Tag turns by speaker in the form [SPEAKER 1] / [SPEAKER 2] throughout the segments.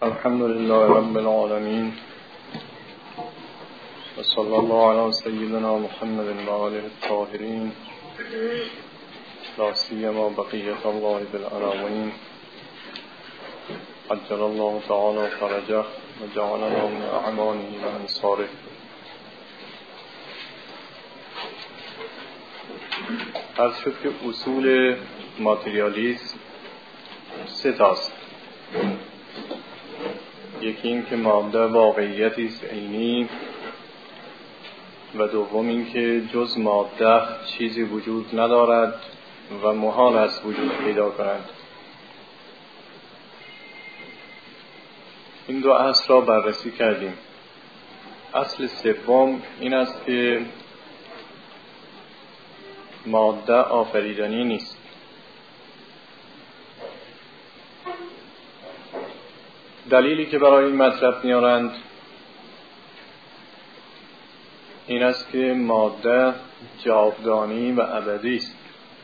[SPEAKER 1] الحمد لله رب العالمين وصلى الله على سيدنا محمد وآله الطاهرين لا سيما بقية الله بالأراضين عجل الله تعالى فرجه وجعلنا من أعمانه وأنصاره. عرض شد که اصول ماتریالیسم سه تاست. یکی این که ماده واقعیتی است عینی، و دوم این که جز ماده چیزی وجود ندارد و محال است وجود پیدا کند. این دو اصل را بررسی کردیم. اصل سوم این است که ماده آفریدنی نیست. دلیلی که برای این مطلب میارند این است که ماده جاودانی و ابدی است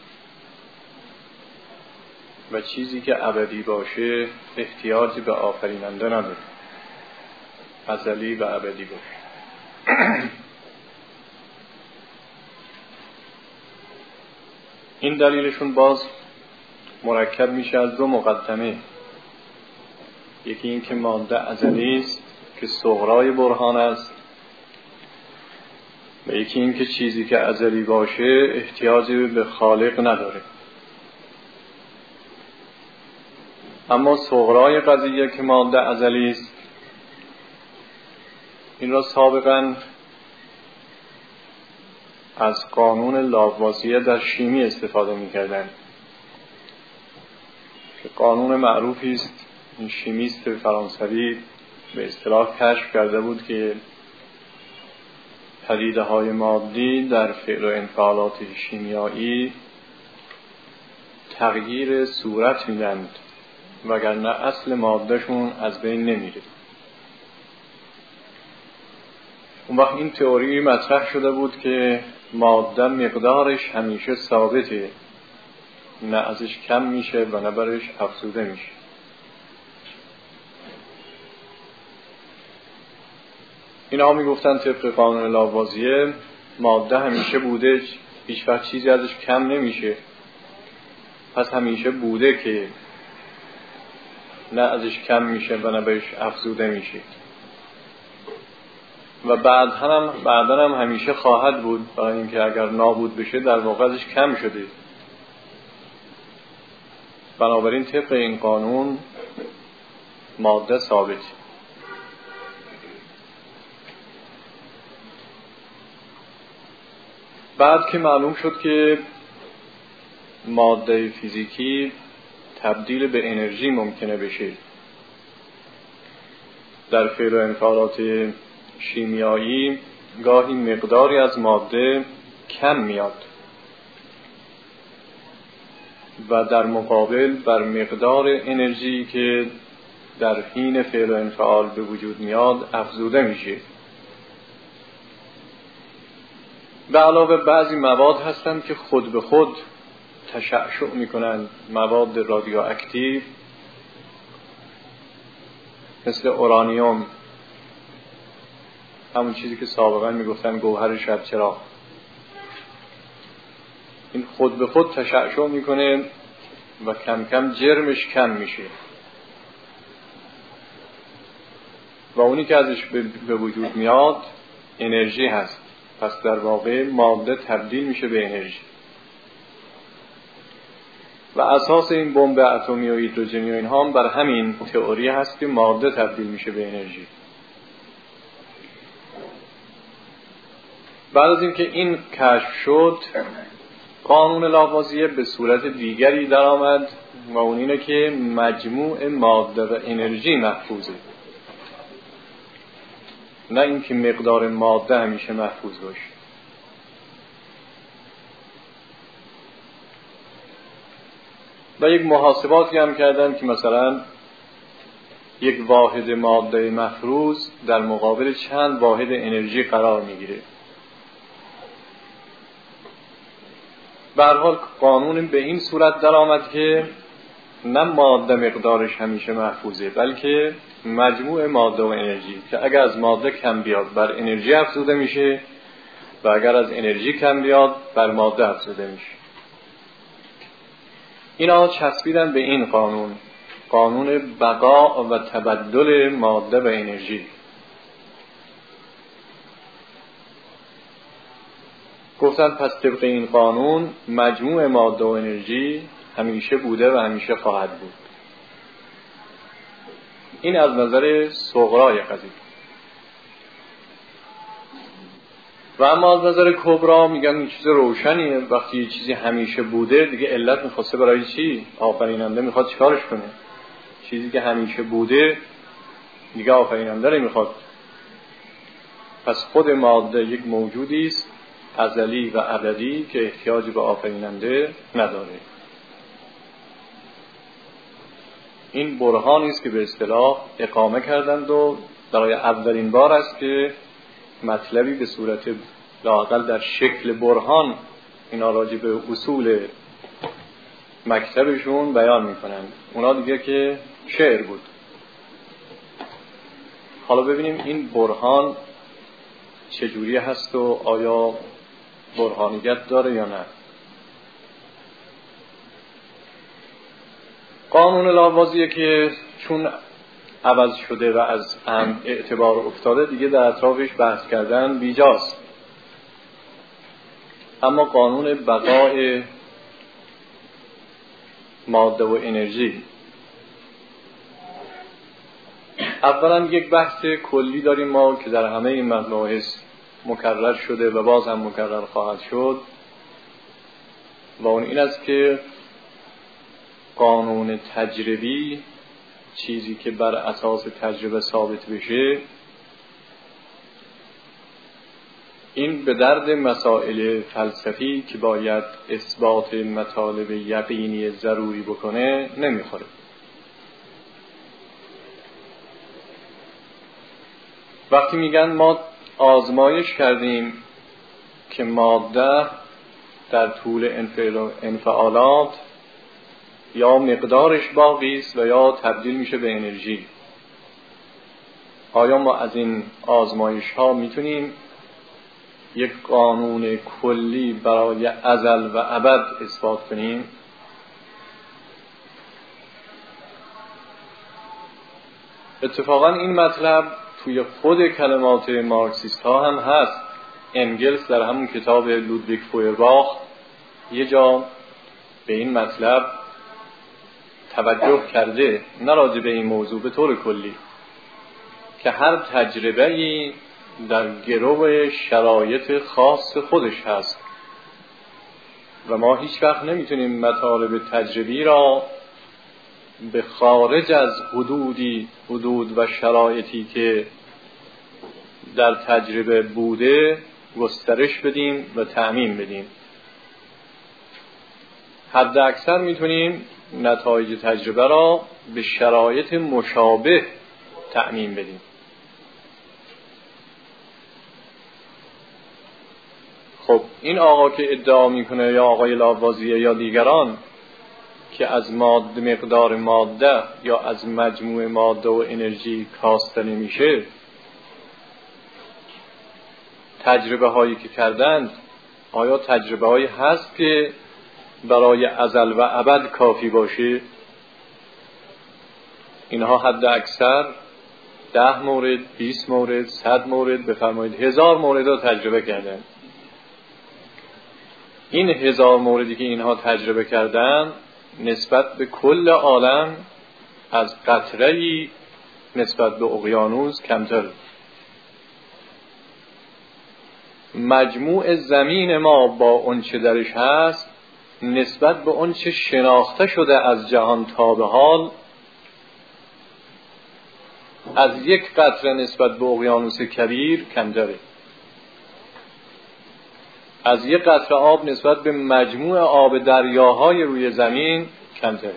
[SPEAKER 1] و چیزی که ابدی باشه احتیاجی به آفریننده نداره، ازلی و ابدی باشه. این دلیلشون باز مرکب میشه از دو مقدمه. یکی این که ماده ازلی است که صغرای برهان است، و یکی این که چیزی که ازلی باشه احتیاجی به خالق نداره. اما صغرای قضیه که ماده ازلی است، این را سابقا از قانون لاوازیه در شیمی استفاده می‌کردند که قانون معروفی است. این شیمیست فرانسوی به اصطلاح کشف کرده بود که پدیده‌های مادی در فعل و انفعالات شیمیایی تغییر صورت میدند، وگرنه اصل مادهشون از بین نمیره. اون وقت این تئوری مطرح شده بود که ماده مقدارش همیشه ثابته، نه ازش کم میشه و نه برش افزوده میشه. اینا میگفتن طبق قانون لاوازیه ماده همیشه بوده، هیچ وقت چیزی ازش کم نمیشه، پس همیشه بوده که نه ازش کم میشه و نه بهش افزوده میشه، و بعداً هم همیشه خواهد بود، برای اینکه اگر نابود بشه در واقع ازش کم شده. بنابراین طبق این قانون ماده ثابت. بعد که معلوم شد که ماده فیزیکی تبدیل به انرژی ممکنه بشه، در فعل و انفعالات شیمیایی گاهی مقداری از ماده کم میاد و در مقابل بر مقدار انرژی که در حین فعل و انفعال به وجود میاد افزوده میشه. به علاوه بعضی مواد هستند که خود به خود تشعشع میکنند، مواد رادیواکتیو مثل اورانیوم، همون چیزی که سابقا میگفتن گوهر شب چراغ. این خود به خود تشعشع میکنه و کم کم جرمش کم میشه، و اونی که ازش به وجود میاد انرژی هست. پس در واقع ماده تبدیل میشه به انرژی، و اساس این بمب اتمی و هیدروژنی و اینها هم بر همین تئوری هست که ماده تبدیل میشه به انرژی. بعد از اینکه این کشف شد، قانون لاوازیه به صورت دیگری در آمد، و اون اینه که مجموع ماده و انرژی محفوظه، نه اینکه مقدار ماده همیشه محفوظ باشه. و یک محاسباتی هم کردن که مثلا یک واحد ماده مفروض در مقابل چند واحد انرژی قرار میگیره. به هر حال قانون به این صورت در آمد که نه ماده مقدارش همیشه محفوظه، بلکه مجموع ماده و انرژی که اگر از ماده کم بیاد بر انرژی افزوده میشه و اگر از انرژی کم بیاد بر ماده افزوده میشه. اینا چسبیدن به این قانون بقا و تبدل ماده و انرژی. گفتن پس طبق این قانون مجموع ماده و انرژی همیشه بوده و همیشه خواهد بود. این از نظر صغرای قضیه. و اما از نظر کبرا میگن این چیز روشنیه. وقتی یه چیزی همیشه بوده دیگه علت میخواسته برای چی؟ آفریننده میخواد چیکارش کنه؟ چیزی که همیشه بوده دیگه آفریننده رو میخواد. پس خود ماده یک موجودی است ازلی و ابدی که احتیاج به آفریننده نداره. این برهانی است که به اصطلاح اقامه کردند و برای اولین بار است که مطلبی به صورت لااقل در شکل برهان اینا راجع به اصول مکتبشون بیان میکنند. اونا دیگه که شعر بود. حالا ببینیم این برهان چجوری هست و آیا برهانیت داره یا نه. قانون لاوازیه که چون عوض شده و از اعتبار افتاده دیگه در اطرافش بحث کردن بیجاست. اما قانون بقای ماده و انرژی، اولا یک بحث کلی داریم ما که در همه این مباحث مکرر شده و باز هم مکرر خواهد شد و اون این است که قانون تجربی، چیزی که بر اساس تجربه ثابت بشه، این به درد مسائل فلسفی که باید اثبات مطالب یقینی ضروری بکنه نمیخوره. وقتی میگن ما آزمایش کردیم که ماده در طول انفعالات یا مقدارش باقی است و یا تبدیل میشه به انرژی، آیا ما از این آزمایش ها میتونیم یک قانون کلی برای ازل و ابد اثبات کنیم؟ اتفاقا این مطلب توی خود کلمات مارکسیست ها هم هست. انگلس در همون کتاب لودویگ فویرباخ یه جا به این مطلب توجه کرده، نه راجع به این موضوع، به طور کلی، که هر تجربه‌ای در گرو شرایط خاص خودش هست و ما هیچ وقت نمیتونیم مطالب تجربی را به خارج از حدود و شرایطی که در تجربه بوده گسترش بدیم و تعمیم بدیم. حد اکثر میتونیم نتایج تجربه را به شرایط مشابه تعمیم بدیم. خب این آقا که ادعا میکنه، یا آقای لاوازیه یا دیگران، که از مقدار ماده یا از مجموع ماده و انرژی کاسته نمیشه، تجربه هایی که کردند آیا تجربه هایی هست که برای ازل و ابد کافی باشه؟ اینها حد اکثر 10 مورد، 20 مورد، 100 مورد، بفرمایید 1000 مورد را تجربه کردند. این 1000 موردی که اینها تجربه کردن نسبت به کل عالم از قطره‌ای نسبت به اقیانوس کمتر. مجموع زمین ما با اون چه درش هست نسبت به اون چه شناخته شده از جهان تا به حال از یک قطره نسبت به اقیانوس کبیر کمتره. از یک قطره آب نسبت به مجموع آب دریاهای روی زمین کمتره.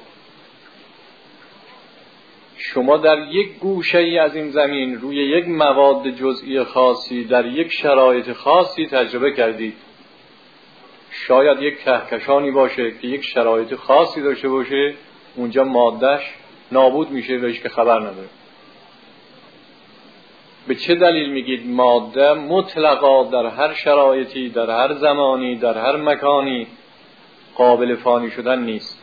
[SPEAKER 1] شما در یک گوشه ای از این زمین روی یک مواد جزئی خاصی در یک شرایط خاصی تجربه کردید. شاید یک کهکشانی باشه که یک شرایط خاصی داشته باشه اونجا مادهش نابود میشه و هیچ که خبر نداره. به چه دلیل میگید ماده مطلقا در هر شرایطی، در هر زمانی، در هر مکانی قابل فانی شدن نیست؟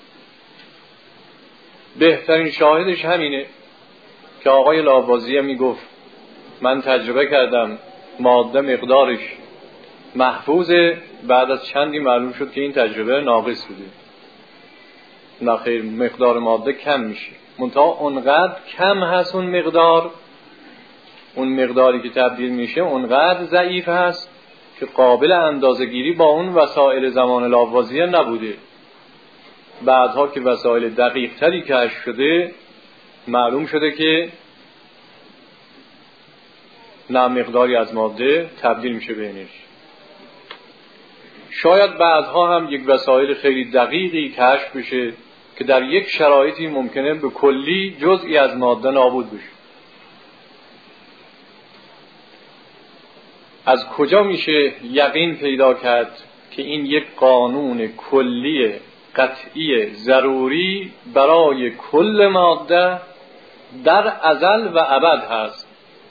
[SPEAKER 1] بهترین شاهدش همینه که آقای لاوازیه میگفت من تجربه کردم ماده مقدارش محفوظه، بعد از چندی معلوم شد که این تجربه ناقص بوده. نخیر، مقدار ماده کم میشه، منتها اونقدر کم هست اون مقداری که تبدیل میشه اونقدر ضعیف هست که قابل اندازه‌گیری با اون وسایل زمان لاوازیه نبوده. بعدها که وسایل دقیق تری کشف شده معلوم شده که نه، مقداری از ماده تبدیل میشه به انرژی. شاید بعدها هم یک وسایل خیلی دقیقی کشف بشه که در یک شرایطی ممکنه به کلی جزئی از ماده نابود بشه. از کجا میشه یقین پیدا کرد که این یک قانون کلی قطعی ضروری برای کل ماده در ازل و ابد هست؟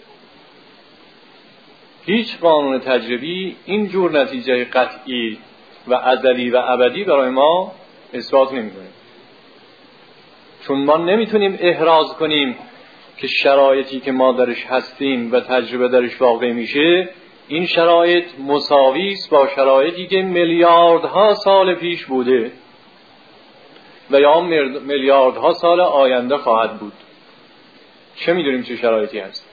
[SPEAKER 1] هیچ قانون تجربی این جور نتیجه قطعی و ازلی و ابدی برای ما اثبات نمی‌کنه، چون ما نمیتونیم احراز کنیم که شرایطی که ما درش هستیم و تجربه درش واقع میشه این شرایط مساوی است با شرایطی که میلیاردها سال پیش بوده و یا میلیاردها سال آینده خواهد بود. چه میدونیم چه شرایطی هست؟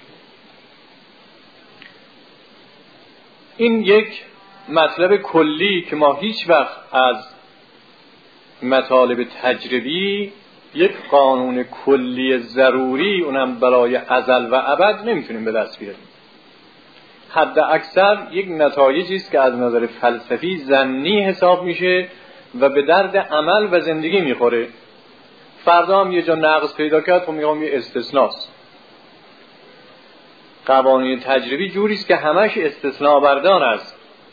[SPEAKER 1] این یک مطلب کلی که ما هیچ وقت از مطالب تجربی یک قانون کلی ضروری اونم برای ازل و ابد نمیتونیم به دست بیاریم. حد اکثر یک نتایجی است که از نظر فلسفی ظنی حساب میشه و به درد عمل و زندگی میخوره. فردا هم یه جا نقص پیدا کرد خب میگم یه استثناست. قوانین تجربی جوری است که همش استثناء بردار است.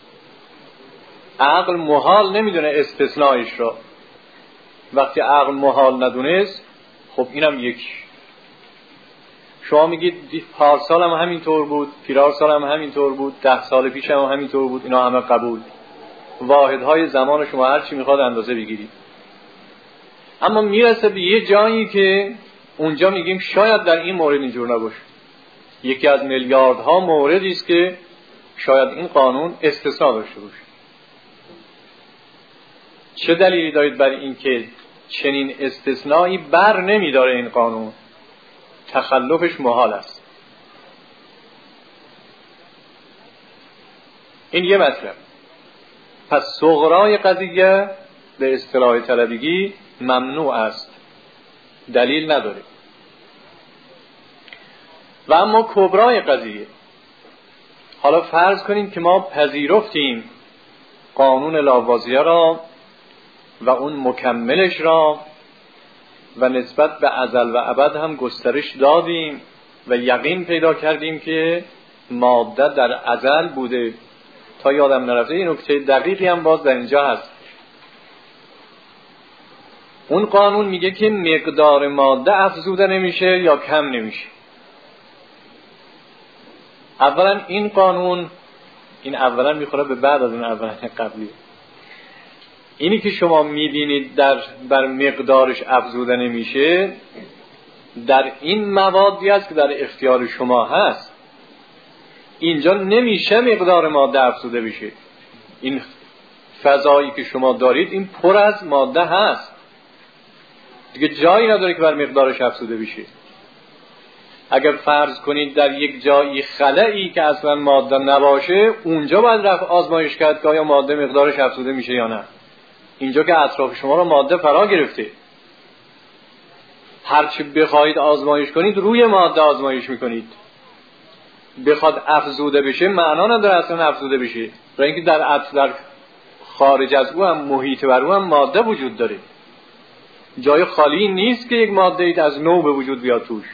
[SPEAKER 1] عقل محال نمیدونه استثنائش را. وقتی عقل محال ندونست خب اینم یک. شما میگید پارسال هم همینطور بود، پیرارسال هم همینطور بود، 10 سال پیش هم همینطور بود، اینا همه قبول. واحدهای زمان شما هر چی میخواد اندازه بگیرید. اما میرسه به یه جایی که اونجا میگیم شاید در این مورد اینجور نباشه. یکی از میلیاردها موردی است که شاید این قانون استثناء داشته باشه. چه دلیلی دارید برای این که چنین استثنایی بر نمیداره این قانون؟ تخلفش محال است. این یه مطلب. پس صغرای قضیه به اصطلاح طلبگی ممنوع است، دلیل نداره. و اما کبرای قضیه، حالا فرض کنیم که ما پذیرفتیم قانون لاوازیه را و اون مکملش را و نسبت به ازل و ابد هم گسترش دادیم و یقین پیدا کردیم که ماده در ازل بوده. تا یادم نرفته این نکته دقیقی هم باز در اینجا هست. اون قانون میگه که مقدار ماده افزوده نمیشه یا کم نمیشه. اولا این قانون، این اولا میخوره به بعد از اون اولا قبلی. اینی که شما میبینید بر مقدارش افزوده نمیشه، در این موادی است که در اختیار شما هست. اینجا نمیشه مقدار ماده افزوده بشه. این فضایی که شما دارید این پر از ماده هست، دیگه جایی نداره که بر مقدارش افزوده بشه. اگر فرض کنید در یک جایی خلایی که اصلا ماده نباشه، اونجا باید رفت آزمایش کرد که آیا ماده مقدارش افزوده میشه یا نه. اینجا که اطراف شما رو ماده فرا گرفته، هرچی بخواید آزمایش کنید روی ماده آزمایش میکنید. بخواد افزوده بشه معنا نداره اصلا افزوده بشه، برای اینکه در خارج از او هم محیط بر او هم ماده وجود داره. جای خالی نیست که یک ماده اید از نو به وجود بیاد توش.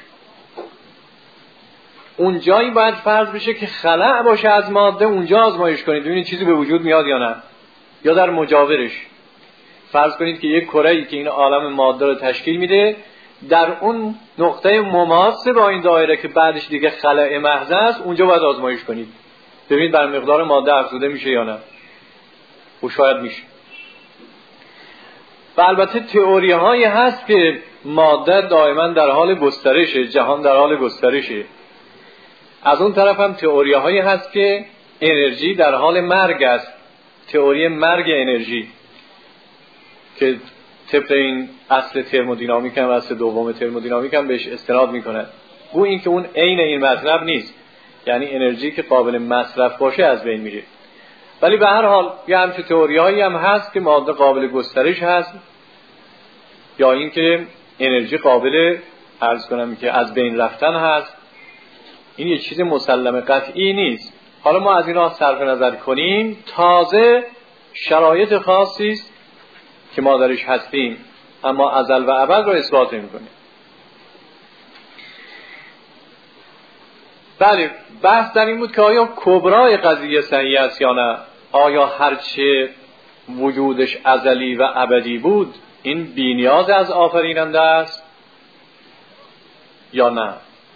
[SPEAKER 1] اون جایی باید فرض بشه که خلأ باشه از ماده، اونجا آزمایش کنید ببینید چیزی به وجود میاد یا نه، یا در مجاورش. فرض کنید که یک کره‌ای که این عالم ماده رو تشکیل میده، در اون نقطه مماس با این دایره که بعدش دیگه خلأ محض است، اونجا باید آزمایش کنید ببینید بر مقدار ماده افزوده میشه یا نه. و شاید میشه. و البته تئوری هایی هست که ماده دائما در حال گسترشه، جهان در حال گسترشه. از اون طرف هم تئوری هایی هست که انرژی در حال مرگ است، تئوری مرگ انرژی، که طبق این اصل ترمودینامیک هم، اصل دوم ترمودینامیک هم بهش استناد میکنن. گو این که اون عین این مطلب نیست، یعنی انرژی که قابل مصرف باشه از بین میره. ولی به هر حال یه همچه تئوری هایی هم هست که ماده قابل گسترش هست، یا این که انرژی قابل عرض کنم که از بین رفتن هست. این یه چیز مسلم قطعی نیست. حالا ما از اینا صرف نظر کنیم، تازه شرایط خاصی است که ما درش هستیم اما ازل و ابد رو اثبات نمی‌کنه. بله، بحث در این بود که آیا کبرای قضیه صحیح است یا نه؟ آیا هرچه وجودش ازلی و ابدی بود این بی‌نیاز از آفریننده است یا نه؟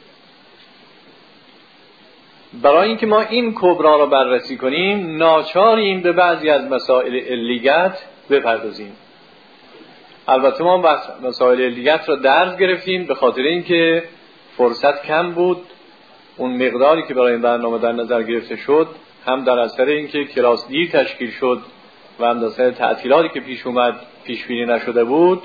[SPEAKER 1] برای اینکه ما این کبرا رو بررسی کنیم ناچاریم به بعضی از مسائل علیت بپردازیم. البته ما مسائل علیت رو درس گرفتیم به خاطر اینکه فرصت کم بود. اون مقداری که برای این برنامه در نظر گرفته شد هم در اثر اینکه کلاس دیر تشکیل شد و هم در اثر تعطیلاتی که پیش اومد پیش بینی نشده بود،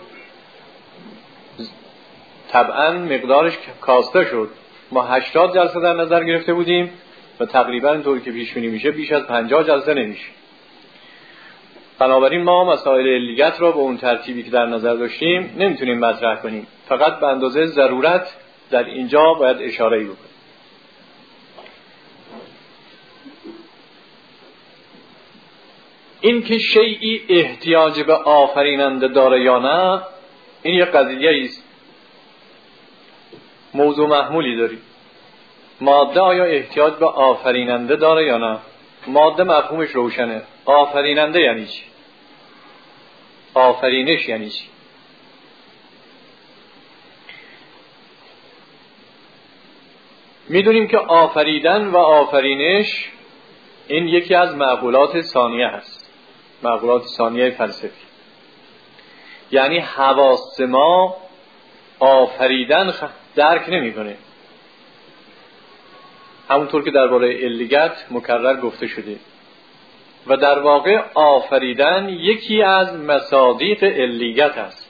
[SPEAKER 1] طبعا مقدارش کاسته شد. ما 80 جلسه در نظر گرفته بودیم و تقریبا اینطوری که پیش بینی میشه بیش از 50 جلسه نمیشه. بنابراین ما مسائل علیت را به اون ترتیبی که در نظر داشتیم نمیتونیم مطرح کنیم، فقط به اندازه ضرورت در اینجا باید اشاره‌ای بکنیم. این که شیئی احتیاج به آفریننده داره یا نه، این یک قضیه است، موضوع محمولی داری. ماده آیا احتیاج به آفریننده داره یا نه؟ ماده مفهومش روشنه. آفریننده یعنی چی؟ آفرینش یعنی چی؟ میدونیم که آفریدن و آفرینش این یکی از معقولات ثانیه هست، معقولات ثانیه فلسفی. یعنی حواس ما آفریدن درک نمی کنه، همونطور که درباره علیت مکرر گفته شده. و در واقع آفریدن یکی از مصادیق علیت است.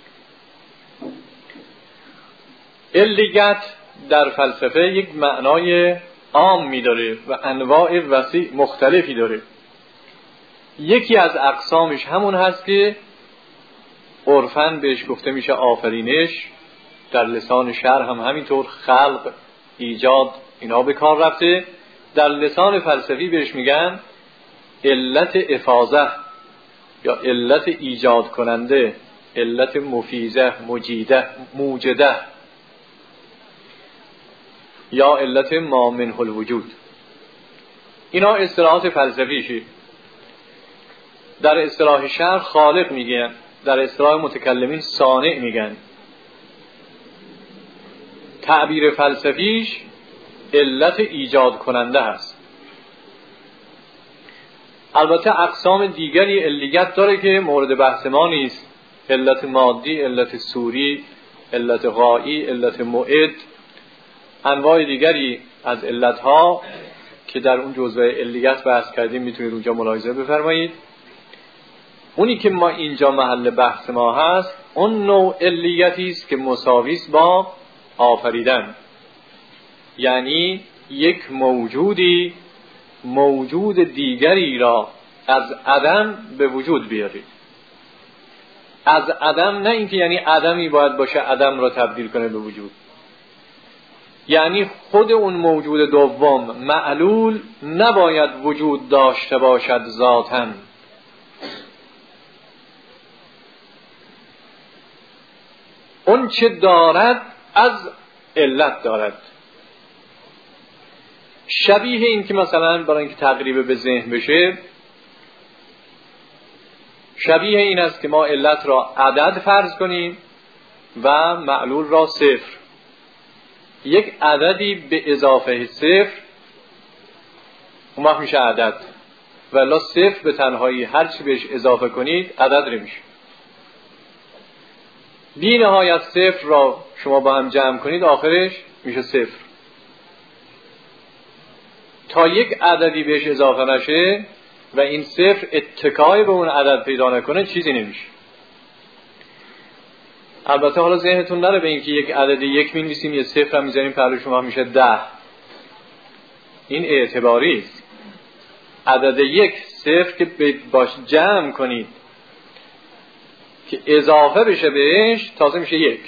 [SPEAKER 1] علیت در فلسفه یک معنای عام می داره و انواع وسیع مختلفی داره. یکی از اقسامش همون هست که عرفاً بهش گفته میشه آفرینش، در لسان شرع هم همینطور خلق، ایجاد، اینا به کار رفته. در لسان فلسفی بهش میگن علت افاضه یا علت ایجاد کننده، علت مفیزه، مجیده، موجده، یا علت ما منه الوجود. اینا اصطلاحات فلسفیشه. در اصطلاح شرع خالق میگن، در اصطلاح متکلمین صانع میگن. تعبیر فلسفیش علت ایجاد کننده هست. البته اقسام دیگری علیت داره که مورد بحث ما نیست، علت مادی، علت صوری، علت غایی، علت معد، انواع دیگری از علتها که در اون جزوه علیت بحث کردیم میتونید اونجا ملاحظه بفرمایید. اونی که ما اینجا محل بحث ما هست اون نوع علیتی است که مساوی است با آفریدن، یعنی یک موجودی موجود دیگری را از عدم به وجود بیارید. از عدم، نه اینکه یعنی عدمی باید باشه عدم را تبدیل کنه به وجود، یعنی خود اون موجود دوم معلول نباید وجود داشته باشد ذاتاً، اون چه دارد از علت دارد. شبیه این که مثلا برای اینکه تقریب به ذهن بشه، شبیه این است که ما علت را عدد فرض کنیم و معلول را صفر. یک عددی به اضافه صفر اون وقت میشه عدد، ولی صفر به تنهایی هر چی بهش اضافه کنید عدد نمیشه. بی نهایت صفر را شما با هم جمع کنید آخرش میشه صفر. تا یک عددی بهش اضافه نشه و این صفر اتکای به اون عدد پیدا نکنه چیزی نمیشه. البته حالا ذهنتون نره به اینکه یک عدد یک می‌نویسیم یه صفر هم می‌ذاریم پهلوش شما میشه 10. این اعتباری است. عدد یک صفر که باش جمع کنید که اضافه بشه بهش تازه میشه یک.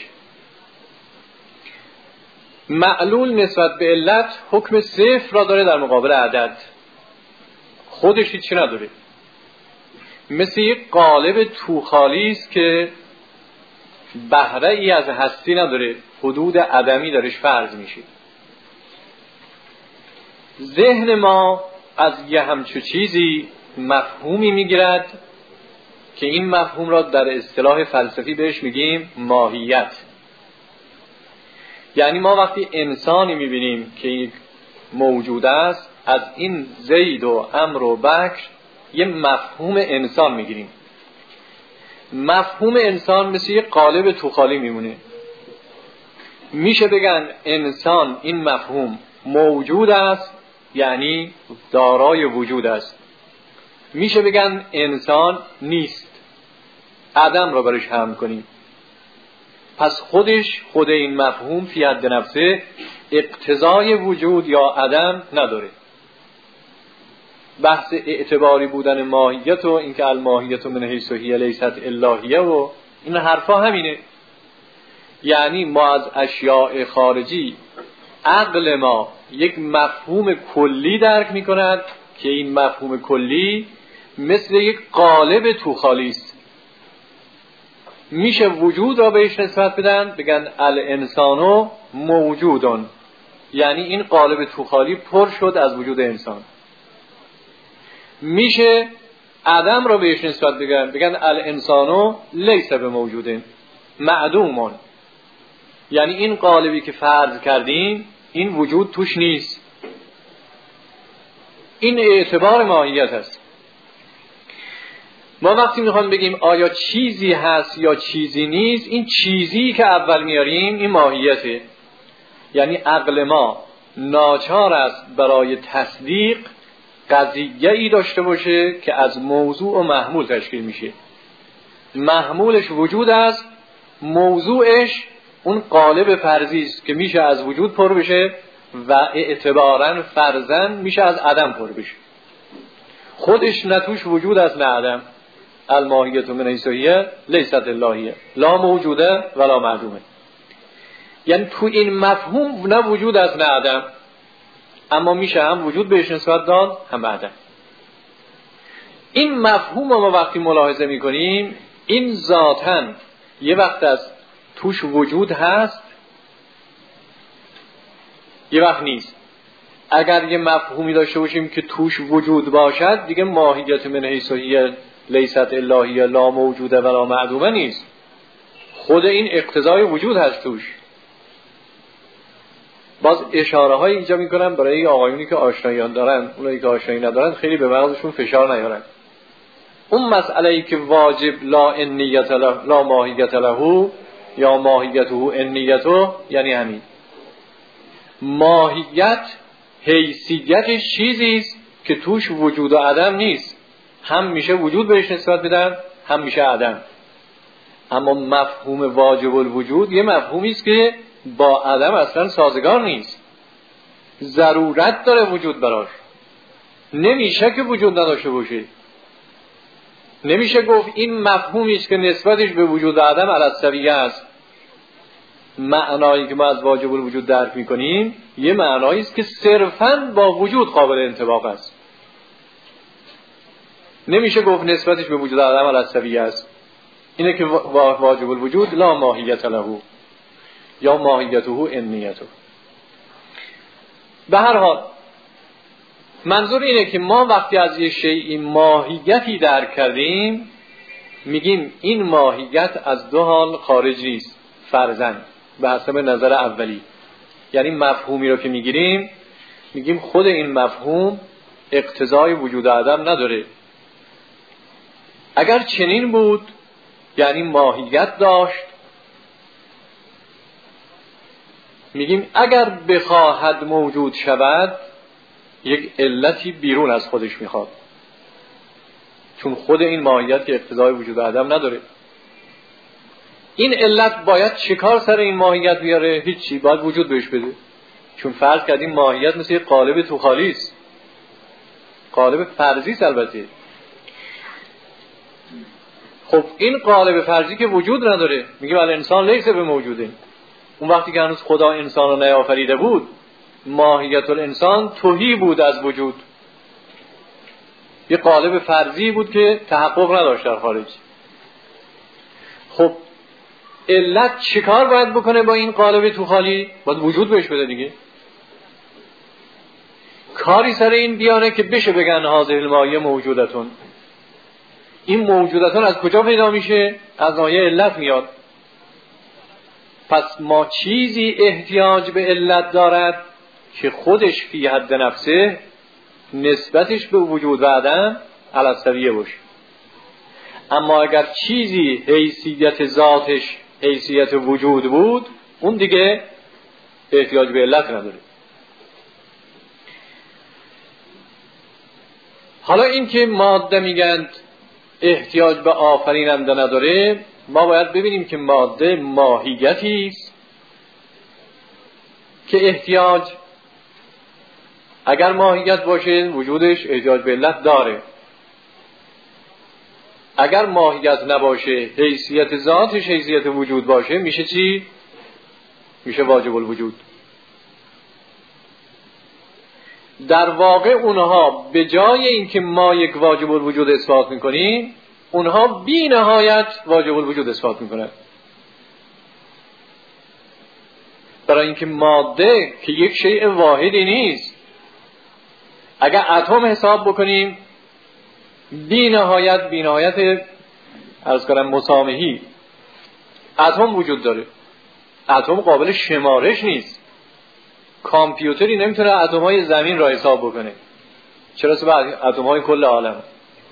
[SPEAKER 1] معلول نسبت به علت حکم صفر را داره در مقابل عدد، خودش هیچی نداره. مثل یک قالب توخالی است که بهره ای از هستی نداره، حدود عدمی درش فرض میشه. ذهن ما از یه همچو چیزی مفهومی میگیرد که این مفهوم را در اصطلاح فلسفی بهش میگیم ماهیت. یعنی ما وقتی انسانی میبینیم که یک موجود است، از این زید و عمرو و بکر یه مفهوم انسان میگیریم. مفهوم انسان مثل یک قالب توخالی میمونه. میشه بگن انسان این مفهوم موجود است، یعنی دارای وجود است. میشه بگن انسان نیست، عدم را برش حمل کنیم. پس خود این مفهوم فی حد نفسه اقتضای وجود یا عدم نداره. بحث اعتباری بودن ماهیت و اینکه الماهیت من حیث هی لیست الهیه و این حرفا همینه. یعنی ما از اشیاء خارجی عقل ما یک مفهوم کلی درک میکند که این مفهوم کلی مثل یک قالب توخالی است. میشه وجود را بهش نسبت بدن، بگن الانسانو موجودون، یعنی این قالب توخالی پر شد از وجود انسان. میشه عدم را بهش نسبت بگن الانسانو لیس بموجودن معدومون، یعنی این قالبی که فرض کردیم این وجود توش نیست. این اعتبار ماهیت است. ما وقتی میخوام بگیم آیا چیزی هست یا چیزی نیست، این چیزی که اول میاریم این ماهیته. یعنی عقل ما ناچار است برای تصدیق قضیه‌ای داشته باشه که از موضوع و محمول تشکیل میشه. محمولش وجود است، موضوعش اون قالب فرضی است که میشه از وجود پر بشه و اعتباراً فرضاً میشه از عدم پر بشه. خودش نتوش وجود است نه عدم. الماهیت من حیث هی لیست الهیه لا موجوده ولا معدومه. یعنی تو این مفهوم نه وجود است نه عدم، اما میشه هم وجود بهش نسبت داد هم عدم. این مفهوم ما وقتی ملاحظه میکنیم این ذاتاً یه وقت از توش وجود هست یه وقت نیست. اگر یه مفهومی داشته باشیم که توش وجود باشد دیگه ماهیت من حیث هی لیست الهیه لا موجوده ولا معدومه نیست. خود این اقتضای وجود هست توش. باز اشاره های اینجا میکنم برای آقایونی که آشنایان دارن، اونایی که آشنایی ندارن خیلی به مغزشون فشار نیارن. اون مسئله‌ای که واجب لا انیت له لا ماهیت له یا ماهیته انیته، یعنی همین ماهیت حیثیتش چیزی است که توش وجود و عدم نیست. هم میشه وجود بهش نسبت بدن هم میشه عدم. اما مفهوم واجب الوجود یه مفهومی است که با عدم اصلا سازگار نیست. ضرورت داره وجود براش. نمیشه که وجود نداشته باشه. نمیشه گفت این مفهومی است که نسبتش به وجود عدم علی السویه است. معنایی که ما از واجب الوجود درک میکنیم یه معنایی است که صرفاً با وجود قابل انطباق است. نمیشه گفت نسبتش به وجود عدم علی السویه است. اینه که واجب الوجود لا ماهیت له یا ماهیته انیته. به هر حال منظور اینه که ما وقتی از یه شیء ماهیتی درک کردیم میگیم این ماهیت از دو حال خارج نیست فرضاً به حسب نظر اولی. یعنی مفهومی رو که میگیریم میگیم خود این مفهوم اقتضای وجود عدم نداره. اگر چنین بود یعنی ماهیت داشت، میگیم اگر بخواهد موجود شود یک علتی بیرون از خودش میخواد، چون خود این ماهیت که اقتضای وجود عدم نداره. این علت باید چیکار سر این ماهیت بیاره؟ هیچی، باید وجود بهش بده. چون فرض کردیم ماهیت مثل یک قالب تو خالی است، قالب فرضی است البته. خب این قالب فرضی که وجود نداره، میگه ولی انسان لیس به موجوده. اون وقتی که هنوز خدا انسان رو نیافریده بود ماهیت الانسان تهی بود از وجود، یه قالب فرضی بود که تحقق نداشت در خارج. خب علت چیکار باید بکنه با این قالب تو خالی؟ باید وجود بهش بده دیگه. کاری سر این بیانه که بشه بگن هذه المایه موجودتون. این موجودتون از کجا پیدا میشه؟ از ناحیه علت میاد. پس ما چیزی احتیاج به علت دارد که خودش فی حد نفسه نسبتش به وجود و عدم علسویه باشه. اما اگر چیزی حیثیت ذاتش حیثیت وجود بود اون دیگه احتیاج به علت نداره. حالا این که ماده میگن احتیاج به آفریننده نداره، ما باید ببینیم که ماده ماهیتی است که احتیاج، اگر ماهیت باشه وجودش احتیاج به علت داره. اگر ماهیت نباشه حیثیت ذاتش حیثیت وجود باشه میشه چی؟ میشه واجب الوجود. در واقع اونها به جای اینکه ما یک واجب الوجود اثبات میکنیم اونها بی نهایت واجب الوجود اثبات میکنن. برای اینکه ماده که یک شیء واحدی نیست، اگر اتم حساب بکنیم بی نهایت عرض کنم مسامحی اتم وجود داره. اتم قابل شمارش نیست. کامپیوتری نمیتونه اتم‌های زمین را حساب بکنه، چرا سه اتم‌های کل عالم.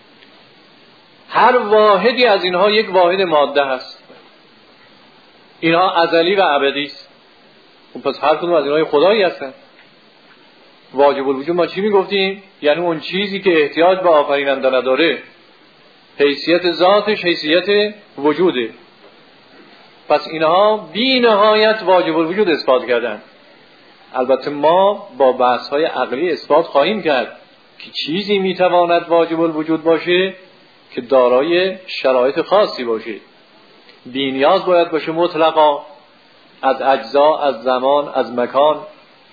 [SPEAKER 1] هر واحدی از اینها یک واحد ماده هست. اینها ازلی و ابدی است. پس هر کدوم از اینها خدایی هستن. واجب الوجود ما چی میگفتیم؟ یعنی اون چیزی که احتیاج به آفریننده نداره حیثیت ذاتش حیثیت وجوده. پس اینها بی نهایت واجب الوجود اثبات کردن. البته ما با بحث‌های عقلی اثبات خواهیم کرد که چیزی میتواند واجب الوجود باشه که دارای شرایط خاصی باشه. بی نیاز باید باشه مطلقا، از اجزا، از زمان، از مکان،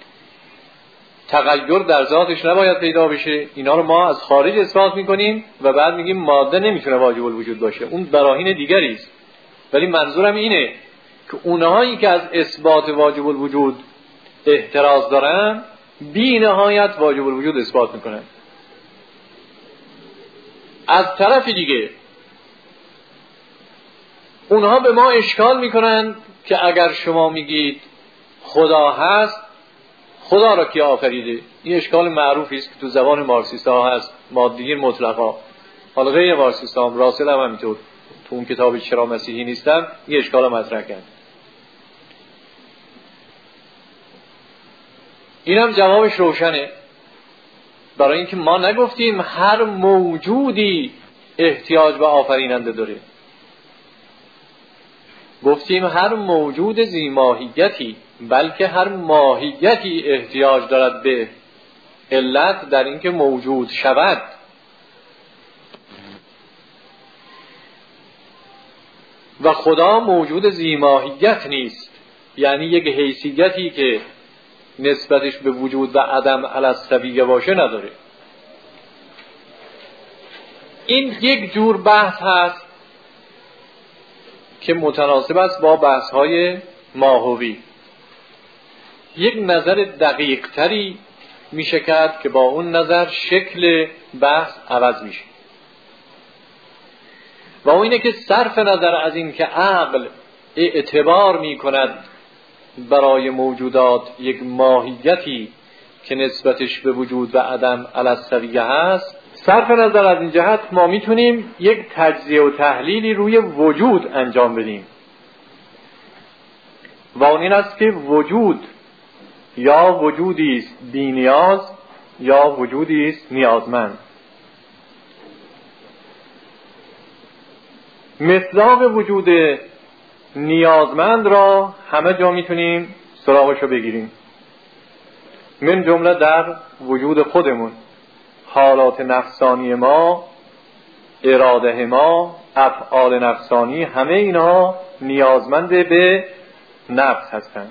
[SPEAKER 1] تغییر در ذاتش نباید پیدا بشه. اینا رو ما از خارج اثبات میکنیم و بعد میگیم ماده نمیتونه واجب الوجود باشه. اون براهین دیگری است. ولی منظورم اینه که اونهایی که از اثبات واجب الوجود احتراز دارن بی نهایت واجب الوجود اثبات میکنن. از طرف دیگه اونها به ما اشکال میکنن که اگر شما میگید خدا هست، خدا را کی آفریده؟ این اشکال معروفی است که تو زبان مارکسیست ها هست، مادیگیر مطلقا. حالا غیر مارکسیست ها هم راسل هم همینطور تو اون کتاب چرا مسیحی نیستم این اشکال مطرح کرد. اینم جوابش روشنه. برای اینکه ما نگفتیم هر موجودی احتیاج به آفریننده داره، گفتیم هر موجود ذی ماهیتی، بلکه هر ماهیتی احتیاج دارد به علت در اینکه موجود شود. و خدا موجود ذی ماهیت نیست، یعنی یک حیثیتی که نسبتش به وجود و عدم علسویه باشه نداره. این یک جور بحث هست که متناسب است با بحث‌های ماهوی. یک نظر دقیق تری میشه کرد که با اون نظر شکل بحث عوض میشه. و اون اینه که صرف نظر از این که عقل اعتبار می کند برای موجودات یک ماهیتی که نسبتش به وجود و عدم علی السویه هست، صرف نظر از این جهت ما میتونیم یک تجزیه و تحلیلی روی وجود انجام بدیم و اون این است که وجود یا وجودی است بی نیاز یا وجودی است نیازمند. مصداق وجود نیازمند را همه جا میتونیم سراغشو بگیریم، من جمله در وجود خودمون، حالات نفسانی ما، اراده ما، افعال نفسانی، همه اینها نیازمند به نفس هستند.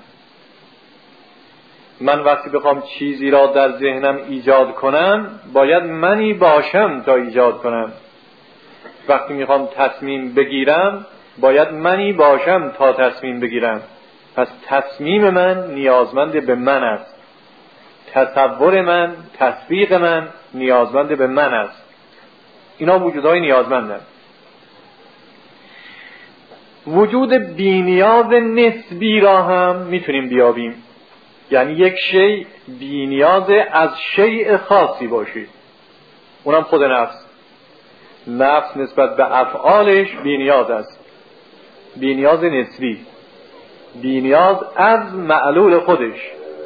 [SPEAKER 1] من وقتی بخوام چیزی را در ذهنم ایجاد کنم باید منی باشم تا ایجاد کنم. وقتی میخوام تصمیم بگیرم باید منی باشم تا تصمیم بگیرم. پس تصمیم من نیازمند به من است، تصور من، تطبیق من نیازمند به من است. اینا وجودهای نیازمندن. وجود بی‌نیاز نسبی را هم میتونیم بیابیم، یعنی یک شیء بی‌نیاز از شیء خاصی باشی، اونم خود نفس. نفس نسبت به افعالش بی‌نیاز است، بی‌نیاز نسبی، بی‌نیاز از معلول خودش.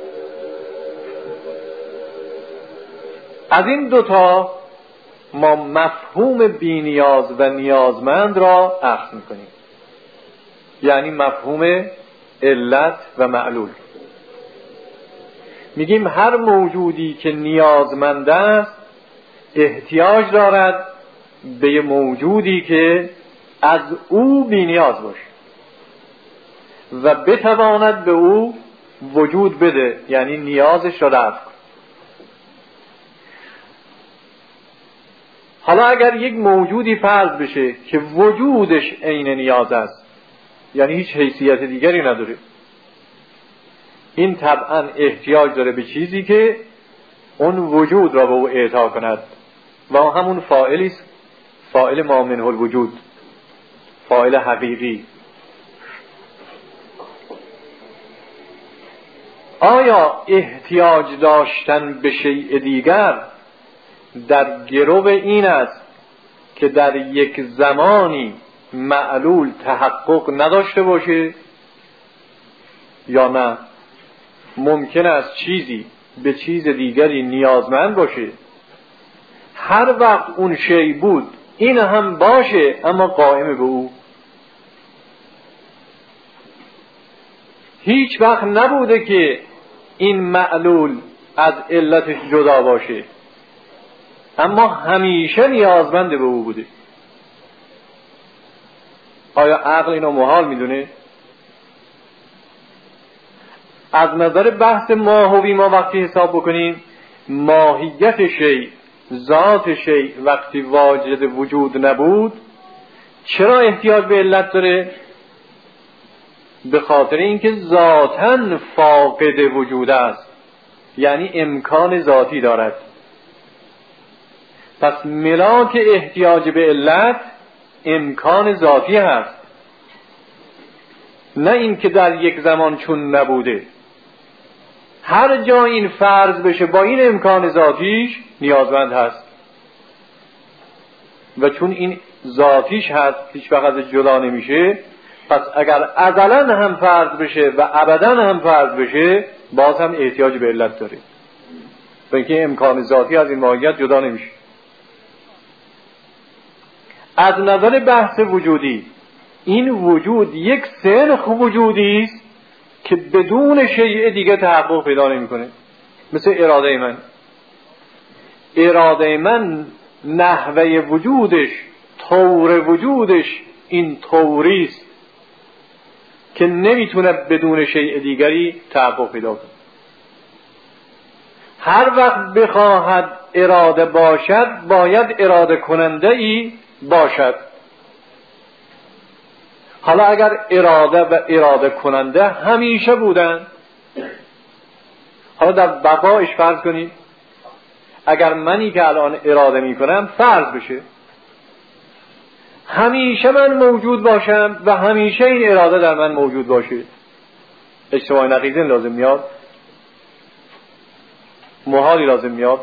[SPEAKER 1] از این دوتا ما مفهوم بی‌نیاز و نیازمند را اخذ میکنیم، یعنی مفهوم علت و معلول. میگیم هر موجودی که نیازمند است احتیاج دارد به موجودی که از او بی‌نیاز باشه و بتواند به او وجود بده، یعنی نیازش را رفع کنه. حالا اگر یک موجودی فرض بشه که وجودش عین نیاز است، یعنی هیچ حیثیت دیگری نداره، این طبعا احتیاج داره به چیزی که اون وجود را به او اعطا کند و همون فاعلی است، فاعل ما منه الوجود، فاعل حقیقی. آیا احتیاج داشتن به شیء دیگر در گرو این است که در یک زمانی معلول تحقق نداشته باشه یا نه؟ ممکن است چیزی به چیز دیگری نیازمند باشه، هر وقت اون شیء بود این هم باشه اما قائم به او. هیچ وقت نبوده که این معلول از علتش جدا باشه اما همیشه نیازمند به او بوده. آیا عقل اینو محال میدونه؟ از نظر بحث ماهوی ما وقتی حساب بکنیم، ماهیت شیء، ذات شیء وقتی واجد وجود نبود چرا احتیاج به علت داره؟ به خاطر اینکه ذاتاً فاقد وجود است، یعنی امکان ذاتی دارد. پس ملاک احتیاج به علت امکان ذاتی هست، نه اینکه در یک زمان چون نبوده. هر جا این فرض بشه با این امکان ذاتیش نیازمند هست و چون این ذاتیش هست هیچ وقت ازش جدا نمیشه. پس اگر ازلاً هم فرض بشه و ابداً هم فرض بشه باز هم احتیاج به علت داره، و اینکه امکان ذاتی از این ماهیت جدا نمیشه. از نظر بحث وجودی این وجود یک سنخ وجودی است که بدون شیء دیگه تحقق پیدا نمیکنه. مثل اراده من، اراده من نحوه وجودش، طور وجودش این طوری است که نمیتونه بدون شیء دیگری تحقق پیدا کنه. هر وقت بخواهد اراده باشد باید اراده کننده ای باشد. حالا اگر اراده و اراده کننده همیشه بودن، حالا در بقایش فرض کنید اگر منی که الان اراده می کنم فرض بشه، همیشه من موجود باشم و همیشه این اراده در من موجود باشه. اجتماع نقیضین لازم میاد، محالی لازم میاد.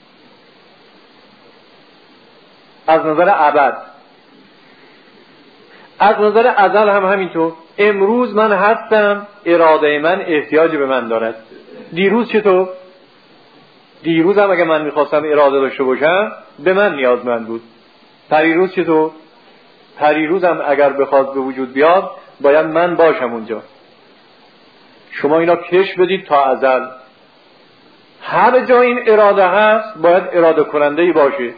[SPEAKER 1] از نظر ابد، از نظر ازل هم همینطور. امروز من هستم، اراده من احتیاج به من دارد. دیروز چطور؟ دیروز هم اگه من میخواستم اراده داشته باشم به من نیازمند بود. پریروز چطور؟ پریروز هم اگر بخواد به وجود بیاد باید من باشم اونجا. شما اینا کش بدید تا ازل. هر جا این اراده هست باید اراده کننده‌ای باشه،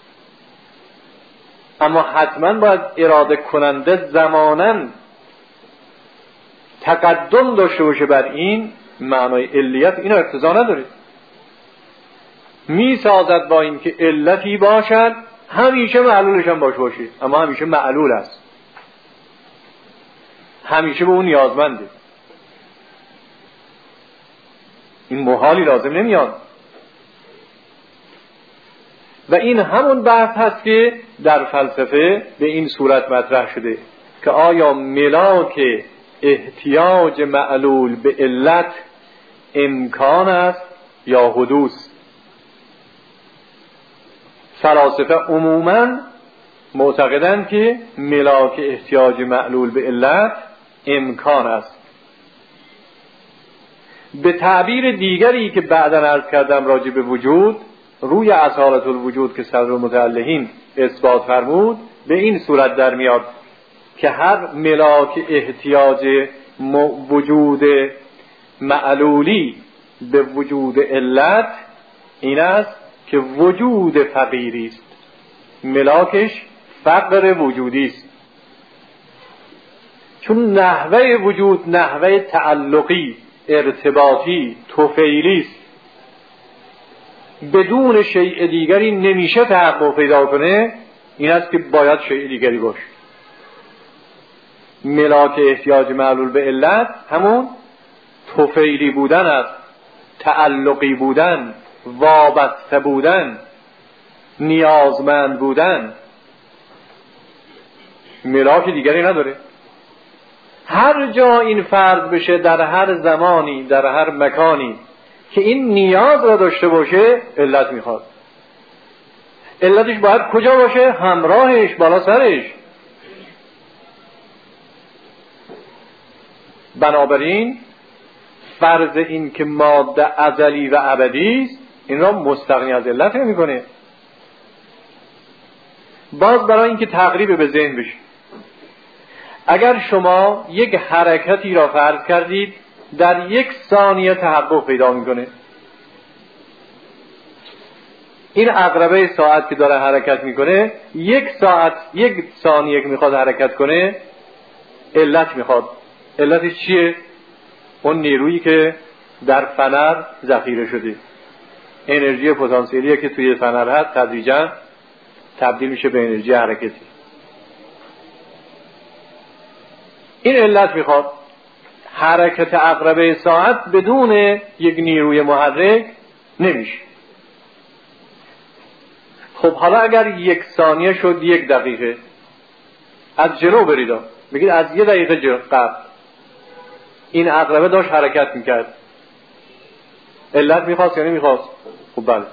[SPEAKER 1] اما حتما باید اراده کننده زماناً تقدم داشته باشه بر این. معنای علیت اینو اقتضا نداره. می سازد با این که علتی باشد همیشه معلولش هم باشه، اما همیشه معلول است، همیشه به اون نیازمنده. این محالی لازم نمیاد. و این همون بحث هست که در فلسفه به این صورت مطرح شده که آیا ملاک احتیاج معلول به علت امکان است یا حدوث. فلاسفه عموما معتقدند که ملاک احتیاج معلول به علت امکان است. به تعبیر دیگری که بعداً عرض کردم راجع به وجود، روی اصالت الوجود که صدر المتعلهین اثبات فرمود، به این صورت در میاد که هر ملاک احتیاج وجود معلولی به وجود علت این است که وجود فقیری است، ملاکش فقر وجودی است. چون نحوه وجود نحوه تعلقی، ارتباطی، طفیلی است، بدون شیء دیگری نمیشه تحقق پیدا کنه. این است که باید شیء دیگری باشه. ملاک احتیاج معلول به علت همون طفیلی بودن است، تعلقی بودن، وابسته بودن، نیازمند بودن. ملاک دیگری نداره. هر جا این فرض بشه در هر زمانی در هر مکانی که این نیاز را داشته باشه، علت میخواد. علتش باید کجا باشه؟ همراهش، بالا سرش. بنابراین فرض این که ماده ازلی و ابدی است این را مستغنی از علت نمی‌کنه. باز برای اینکه تقریب به ذهن بشه، اگر شما یک حرکتی را فرض کردید در 1 ثانیه تحقق پیدا میکنه، این عقربه ساعت که داره حرکت میکنه 1 ساعت 1 ثانیه که میخواد حرکت کنه علت میخواد. علتش چیه؟ اون نیرویی که در فنر ذخیره شده، انرژی پتانسیلی که توی فنر هست تدریجا تبدیل میشه به انرژی حرکتی. این علت میخواد. حرکت عقربه ساعت بدون یک نیروی محرک نمیشه. خب حالا اگر 1 ثانیه شد 1 دقیقه، از جلو برید، بگید از 1 دقیقه قبل این عقربه داشت حرکت میکرد، علت میخواست یا نمیخواست؟ خب بله.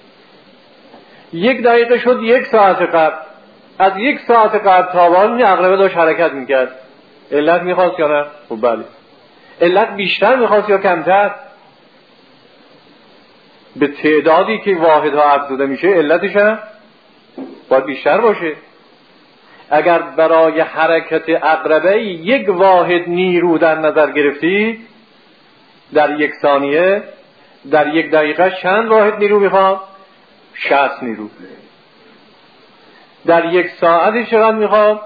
[SPEAKER 1] 1 دقیقه شد 1 ساعت قبل، از 1 ساعت قبل تا به حال این عقربه داشت حرکت میکرد، علت میخواست یا نه؟ خب بله. علت بیشتر میخواست یا کمتر؟ به تعدادی که واحدها افزوده میشه علتش هم باید بیشتر باشه. اگر برای حرکت عقربه 1 واحد نیرو در نظر گرفتی در 1 ثانیه، در 1 دقیقه چند واحد نیرو میخواد؟ 60 نیرو. در 1 ساعت چقدر میخواد؟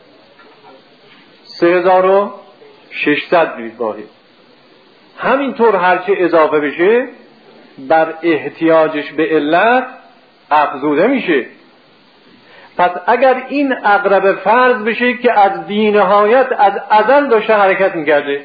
[SPEAKER 1] 3600 واحد. همینطور هرچه اضافه بشه بر احتیاجش به علت افزوده میشه. پس اگر این عقربه فرض بشه که از بی نهایت از ازل داشته حرکت میکرده،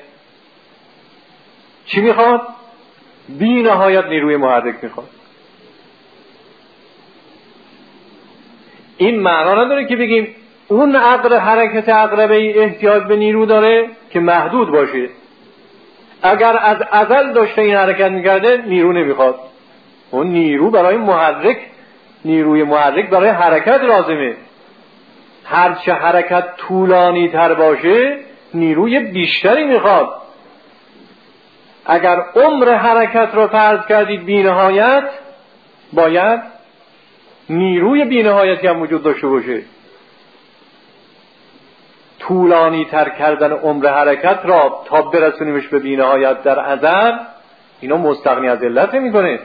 [SPEAKER 1] چی میخواد؟ بی نهایت نیروی محرک میخواد. این معنا نداره که بگیم
[SPEAKER 2] اون حرکت عقربه احتیاج به نیرو داره که محدود باشه. اگر از ازل داشته این حرکت میکرده نیرو نمیخواد. اون نیرو برای نیروی محرک برای حرکت لازمه. هرچه حرکت طولانی تر باشه نیروی بیشتری میخواد. اگر عمر حرکت را فرض کردید بی‌نهایت، باید نیروی بی‌نهایتی هم وجود داشته باشه. طولانی تر کردن عمر حرکت را تا برسونیمش به بی‌نهایت در ازل، اینا مستغنی از علت میکنه.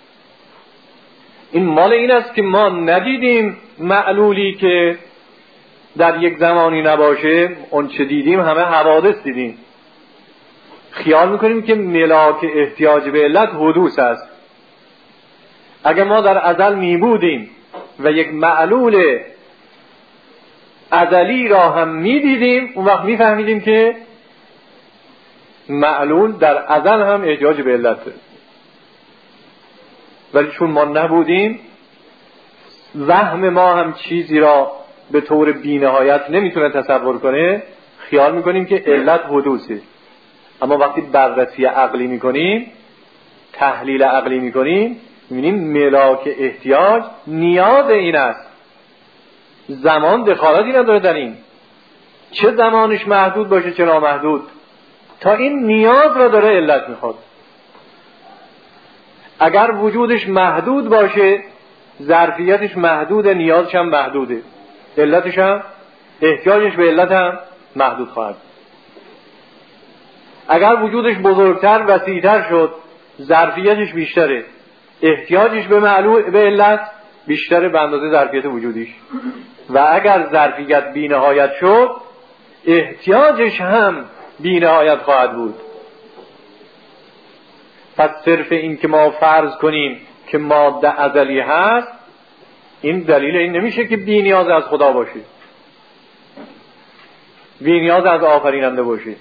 [SPEAKER 2] این مال این است که ما ندیدیم معلولی که در یک زمانی نباشه. اون چه دیدیم همه حوادث دیدیم. خیال میکنیم که ملاک احتیاج به علت حدوث است. اگر ما در ازل میبودیم و یک معلول ازلی را هم میدیدیم، اون وقت میفهمیدیم که معلول در ازل هم احتیاج به علت داره. ولی چون ما نبودیم، وهم ما هم چیزی را به طور بی‌نهایت نمیتونه تصور کنه. خیال میکنیم که علت حدوثه. اما وقتی بررسی عقلی میکنیم، تحلیل عقلی میکنیم، میبینیم ملاک احتیاج نیاز این است. زمان دخالتی نداره در این، چه زمانش محدود باشه چه نامحدود، تا این نیاز را داره علت میخواد. اگر وجودش محدود باشه، ظرفیتش محدوده، نیازش هم محدوده، علتش هم، احتیاجش به علت هم محدود خواهد. اگر وجودش بزرگتر وسیعتر شد، ظرفیتش بیشتره، احتیاجش به علت بیشتره به اندازه ظرفیت وجودیش. و اگر ظرفیت بی‌نهایت شد، احتیاجش هم بی‌نهایت خواهد بود. پس صرف این که ما فرض کنیم که ماده ازلی هست، این دلیل این نمیشه که بی نیاز از خدا باشه، بی نیاز از آفریننده باشه.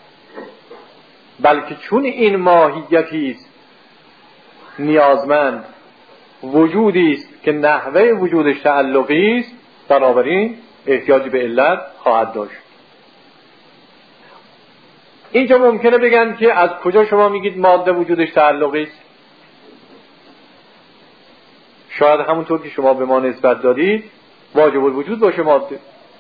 [SPEAKER 2] بلکه چون این ماهیتی است نیازمند، وجودی است که نحوه وجودش تعلقی است، بنابراین احتیاجی به علت خواهد داشت. اینجا ممکنه بگن که از کجا شما میگید ماده وجودش تعلقی است؟ شاید همونطور که شما به ما نسبت دادید واجب الوجود باشه ماده.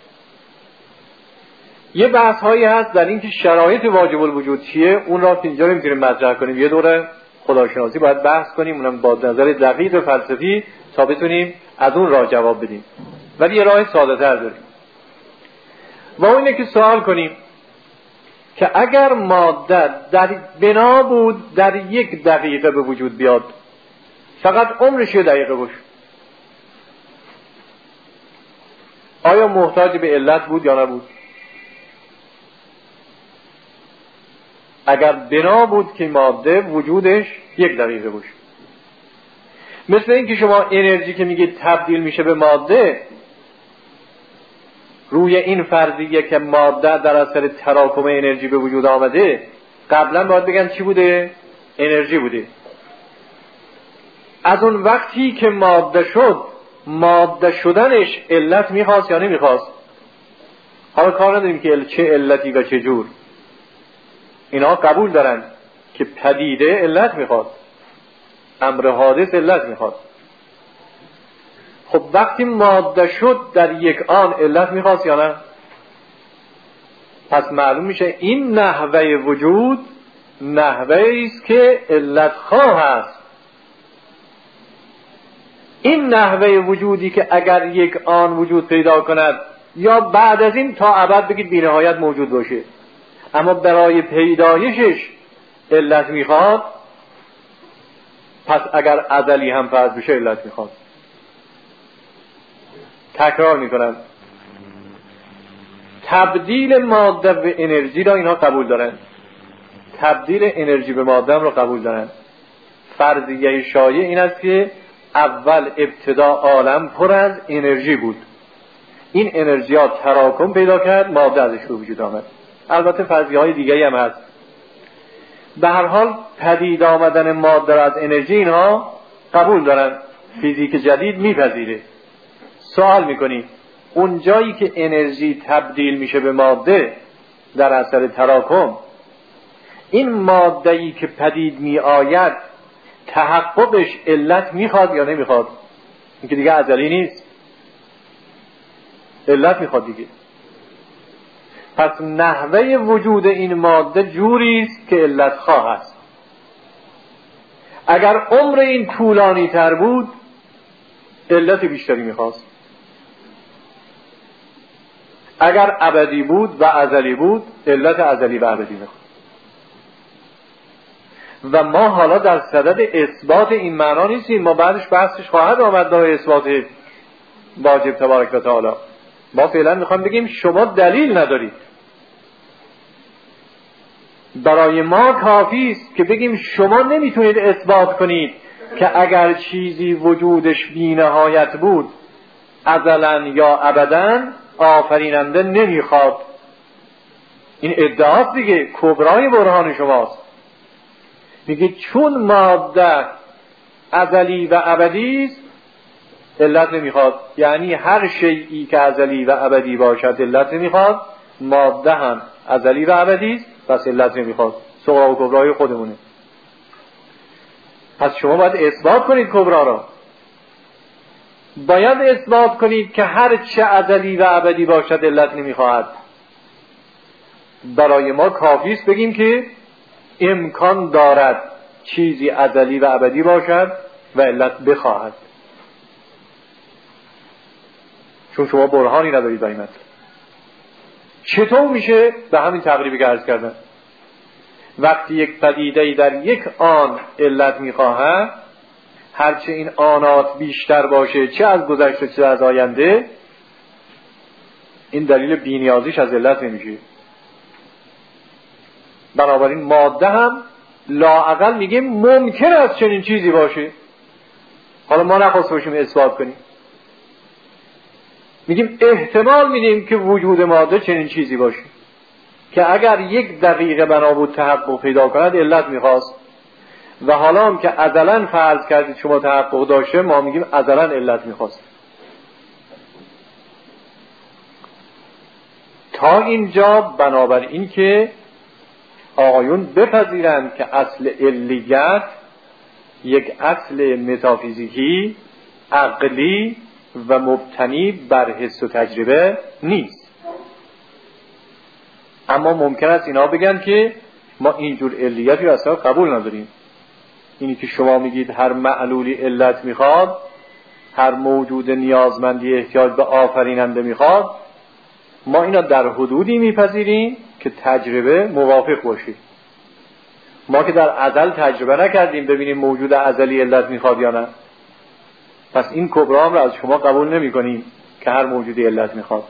[SPEAKER 2] یه بحث هایی هست در این که شرایط واجب الوجود چیه، اون را که اینجا نمیتونیم مطرح کنیم. یه دوره خداشناسی باید بحث کنیم، اونم با نظر دقیق فلسفی، تا بتونیم از اون راه جواب بدیم. ولی یه راه ساده تر داریم و اینه که سوال کنیم که اگر ماده در بنا بود در 1 دقیقه به وجود بیاد، فقط عمرش 1 دقیقه باشه، آیا محتاج به علت بود یا نبود؟ اگر بنا بود که ماده وجودش 1 دقیقه باشه، مثل این که شما انرژی که میگید تبدیل میشه به ماده، روی این فرضیه که ماده در اثر تراکم انرژی به وجود آمده، قبلا باید بگن چی بوده؟ انرژی بوده. از اون وقتی که ماده شد، ماده شدنش علت میخواست یا نمیخواست؟ حالا کار نداریم که چه علتی و چه جور، اینا قبول دارن که پدیده علت میخواد، امر حادث علت میخواد. خب وقتی ماده شد در یک آن علت میخواست یا نه؟ پس معلوم میشه این نحوه وجود نحوه است که علت خواه است. این نحوه وجودی که اگر یک آن وجود پیدا کند یا بعد از این تا ابد بگید بی نهایت موجود باشه، اما برای پیدایشش علت میخواد، پس اگر ازلی هم فرض بشه علت میخواد. تکرار میکنم، تبدیل ماده به انرژی را اینها قبول دارن، تبدیل انرژی به ماده را قبول دارن. فرضیه شایع این است که اول ابتدا عالم پر از انرژی بود، این انرژی ها تراکم پیدا کرد، ماده ازش به وجود آمد. البته فرضیه های دیگری هم هست. به هر حال پدید آمدن ماده از انرژی اینها قبول دارن، فیزیک جدید میپذیره. سوال میکنی اون جایی که انرژی تبدیل میشه به ماده در اثر تراکم، این ماده‌ای که پدید می آید تحققش علت میخواد یا نمیخواد؟ این که دیگه ازلی نیست، علت میخواد دیگه. پس نحوه وجود این ماده جوری است که علت خواه است. اگر عمر این طولانی تر بود علت بیشتری میخواست، اگر ابدی بود و ازلی بود علت ازلی و ابدی میخواست. و ما حالا در صدد اثبات این معنا نیستیم، ما بعدش بحثش خواهد آمد برای اثبات واجب تبارک و تعالی. ما فعلا میخوام بگیم شما دلیل ندارید. برای ما کافی است که بگیم شما نمیتونید اثبات کنید که اگر چیزی وجودش بی نهایت بود ازلا یا ابدا آفریننده نمیخواد. این ادعاست دیگه، کبرای برهان شماست. میگه چون ماده ازلی و ابدی است علت نمیخواد، یعنی هر شیئی که ازلی و ابدی باشد علت نمیخواد، ماده هم ازلی و ابدی است پس علت نمیخواد. صغرا و کبرای خودمونه. پس شما باید اثبات کنید کبرا را، باید اثبات کنید که هر چه ازلی و ابدی باشد علت نمیخواهد. برای ما کافی است بگیم که امکان دارد چیزی ازلی و ابدی باشد و علت بخواهد، چون شما برهانی ندارید برای مطلب. چطور میشه؟ به همین تقریبی که عرض کردم. وقتی یک پدیده‌ای در یک آن علت میخواهد، هرچه این آنات بیشتر باشه، چه از گذشته چه از آینده، این دلیل بی‌نیازیش از علت نمیشه. بنابراین ماده هم لااقل میگیم ممکن است چنین چیزی باشه. حالا ما نخواست باشیم اثبات کنیم، میگیم احتمال میدیم که وجود ماده چنین چیزی باشه که اگر یک دقیقه بنا بود تحقق پیدا کند علت میخواست. و حالا هم که ازلا فرض کردید شما تحقق داشته، ما میگیم ازلا علت میخواست. تا اینجا بنابراین که آقایون بپذیرند که اصل علیت یک اصل متافیزیکی عقلی و مبتنی بر حس و تجربه نیست. اما ممکن است اینا بگن که ما اینجور علیتی رو اصلا قبول نداریم. اینی که شما میگید هر معلولی علت میخواد، هر موجود نیازمندی احتیاج به آفریننده میخواد، ما اینا در حدودی میپذیریم که تجربه موافق باشه. ما که در ازل تجربه نکردیم ببینیم موجود ازلی علت میخواد یا نه، پس این کبرا هم را از شما قبول نمی کنیم که هر موجودی علت میخواد.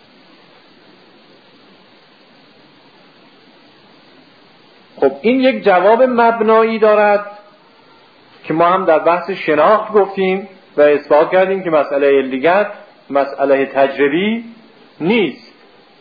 [SPEAKER 2] خب این یک جواب مبنایی دارد که ما هم در بحث شناخت گفتیم و اثبات کردیم که مسئله علیت مسئله تجربی نیست.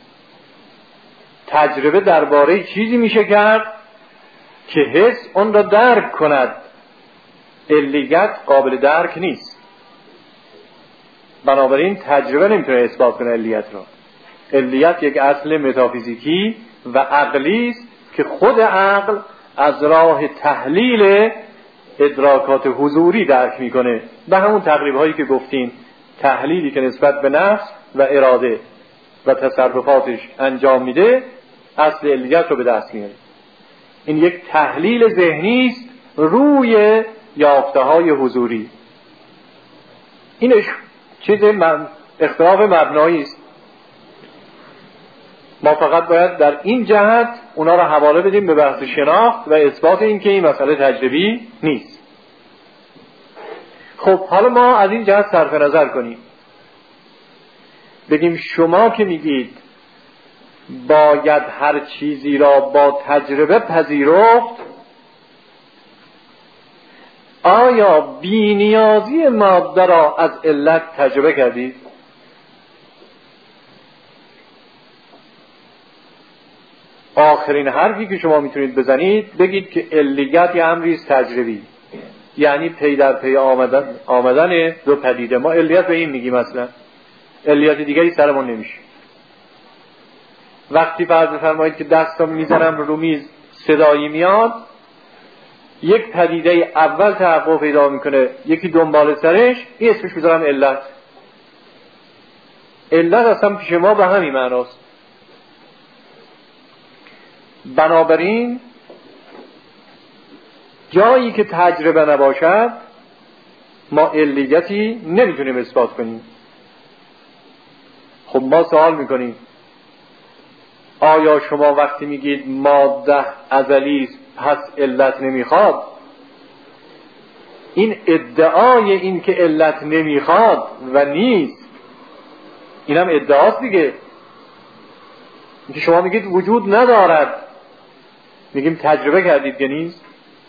[SPEAKER 2] تجربه درباره چیزی میشه کرد که حس اون را درک کند. علیت قابل درک نیست. بنابراین تجربه نمیتونه اثبات کنه علیت را. علیت یک اصل متافیزیکی و عقلی است که خود عقل از راه تحلیل ادراکات حضوری درک میکنه. به همون تقریب هایی که گفتیم، تحلیلی که نسبت به نفس و اراده و تصرفاتش انجام میده اصل علیت رو به دست میاره. این یک تحلیل ذهنی است روی یافته های حضوری. اینش چیز اختلاف مبنایی است. ما فقط باید در این جهت اونا رو حواله بدیم به بحث شناخت و اثبات این که این مسئله تجربی نیست. خب حالا ما از این جهت صرف نظر کنیم، بگیم شما که میگید باید هر چیزی را با تجربه پذیرفت، آیا بی‌نیازی ماده را از علت تجربه کردید؟ آخرین حرفی که شما میتونید بزنید بگید که علیت یه امری است تجربی، یعنی پی در پی آمدن دو پدیده. ما علیت به این میگیم اصلا علیت دیگری سرمون نمیشه. وقتی فرض بفرمایید که دستم میزنم رو میز صدایی میاد، یک پدیده اول تحقق پیدا میکنه، یکی دنبال سرش، این اسمش میذارم علت. علت اصلا پیش ما به همین معناست. بنابراین جایی که تجربه نباشد ما علیتی نمیتونیم اثبات کنیم. خب ما سوال میکنیم آیا شما وقتی میگید ماده ازلی است پس علت نمیخواد، این ادعای این که علت نمیخواد و نیست اینم ادعاست دیگه. اینکه شما میگید وجود ندارد، میگیم تجربه کردید که نیست.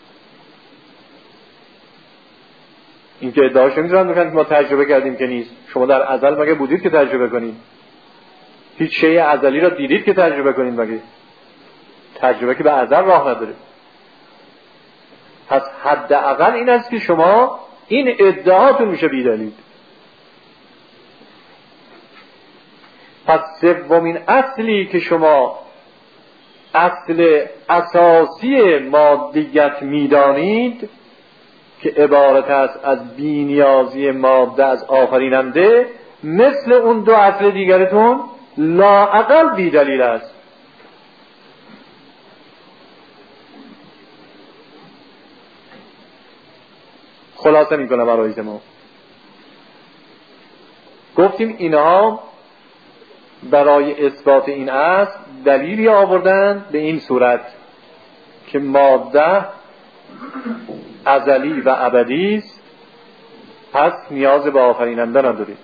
[SPEAKER 2] این که ادعاش نمیتونن بکنن که ما تجربه کردیم که نیست. شما در ازل مگه بودید که تجربه کنید؟ هیچ شیء ازلی را دیدید که تجربه کنید؟ مگه تجربه که به ازل راه نداره. پس حداقل این است که شما این ادعاتون میشه بی‌دلیل. پس سومین اصلی که شما اصل اساسی مادیت میدانید که عبارت است از بی‌نیازی ماده از آفریننده، مثل اون دو اصل دیگرتون لااقل بی‌دلیل است. خلاصه میکنم برای ما گفتیم اینها برای اثبات این اصل دلیلی آوردن به این صورت که ماده ازلی و ابدی است، پس نیاز به آفریننده نداره.